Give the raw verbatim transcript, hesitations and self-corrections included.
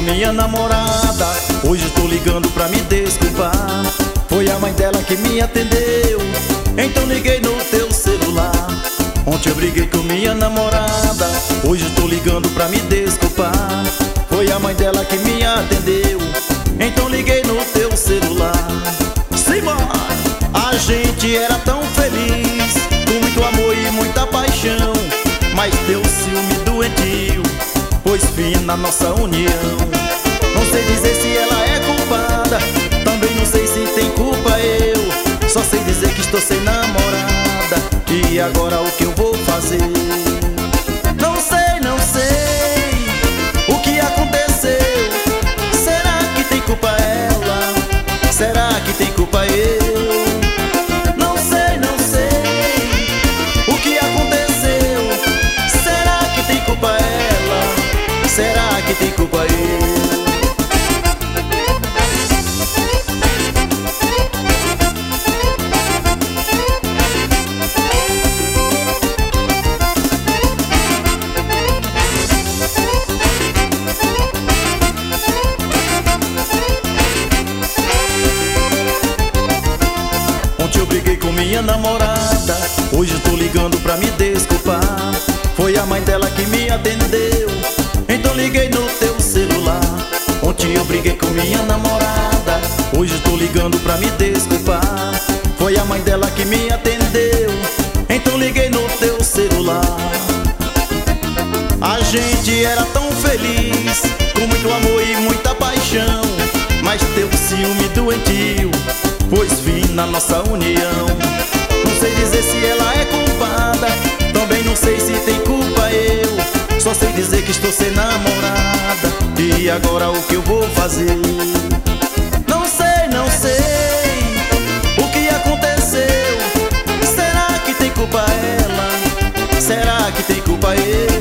minha namorada, hoje estou ligando pra me desculpar. Foi a mãe dela que me atendeu, então liguei no teu celular. Ontem eu briguei com minha namorada, hoje estou ligando pra me desculpar. Foi a mãe dela que me atendeu, então liguei no teu celular. Simbora! A gente era tão feliz, com muito amor e muita paixão, mas deu ciúme doentio, pôs fim na nossa união. Não sei dizer se ela é culpada, também não sei se tem culpa eu. Só sei dizer que estou sem namorada, e agora o que eu vou fazer? Não sei, não sei o que aconteceu. Será que tem culpa ela? Será que tem culpa eu? Não sei, não sei o que aconteceu. Será que tem culpa ela? Será que tem culpa eu? Eu briguei com minha namorada, hoje estou ligando pra me desculpar. Foi a mãe dela que me atendeu, então liguei no teu celular. Ontem eu briguei com minha namorada, hoje estou ligando pra me desculpar. Foi a mãe dela que me atendeu, então liguei no teu celular. A gente era tão feliz, com muito amor e muita paixão, mas teu ciúme doentio pôs fim na nossa união. Não sei dizer se ela é culpada, também não sei se tem culpa eu. Só sei dizer que estou sem namorada, e agora o que eu vou fazer? Não sei, não sei o que aconteceu. Será que tem culpa ela? Será que tem culpa eu?